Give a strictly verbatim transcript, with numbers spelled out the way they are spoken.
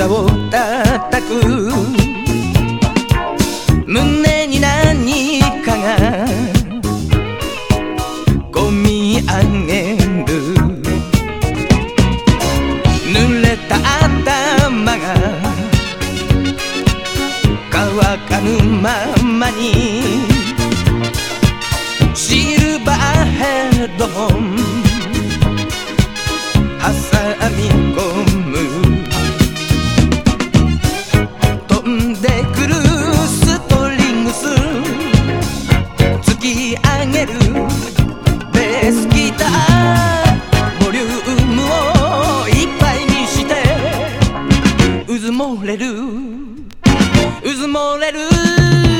体を叩く胸に何かがこみ上げる濡れた頭が乾かぬままにシルバーヘッドホン挟み込む飛んでくるストリングス突き上げるベースギターボリュームをいっぱいにしてうずもれるうずもれる